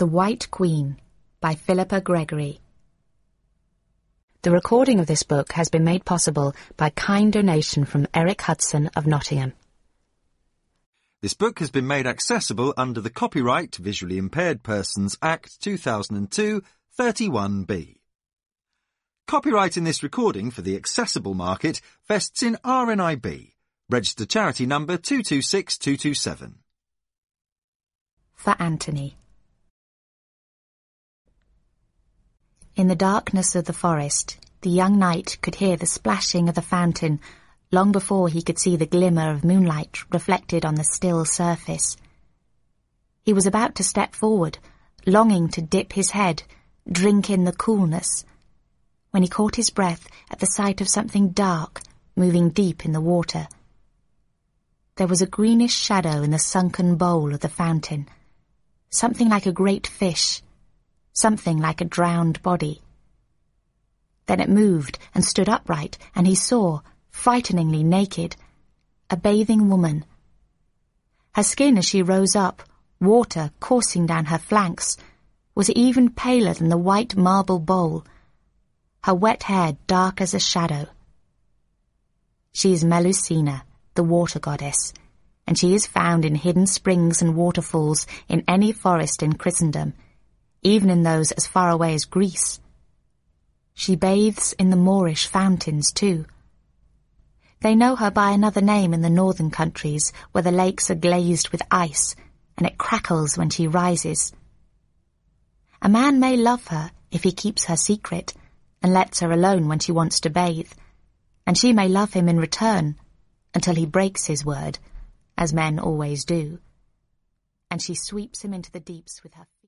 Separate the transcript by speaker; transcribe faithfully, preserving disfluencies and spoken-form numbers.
Speaker 1: The White Queen by Philippa Gregory. The recording of this book has been made possible by kind donation from Eric Hudson of Nottingham.
Speaker 2: This book has been made accessible under the Copyright Visually Impaired Persons Act two thousand two, thirty-one B. Copyright in this recording for the accessible market vests in R N I B, registered charity number two two six two two seven.
Speaker 1: For Anthony. In the darkness of the forest, the young knight could hear the splashing of the fountain long before he could see the glimmer of moonlight reflected on the still surface. He was about to step forward, longing to dip his head, drink in the coolness, when he caught his breath at the sight of something dark moving deep in the water. There was a greenish shadow in the sunken bowl of the fountain, something like a great fish, something like a drowned body. Then it moved and stood upright, and he saw, frighteningly naked, a bathing woman. Her skin as she rose up, water coursing down her flanks, was even paler than the white marble bowl, her wet hair dark as a shadow. She is Melusina, the water goddess, and she is found in hidden springs and waterfalls in any forest in Christendom, even in those as far away as Greece. She bathes in the Moorish fountains too. They know her by another name in the northern countries, where the lakes are glazed with ice, and it crackles when she rises. A man may love her if he keeps her secret, and lets her alone when she wants to bathe, and she may love him in return, until he breaks his word, as men always do, and she sweeps him into the deeps with her feet.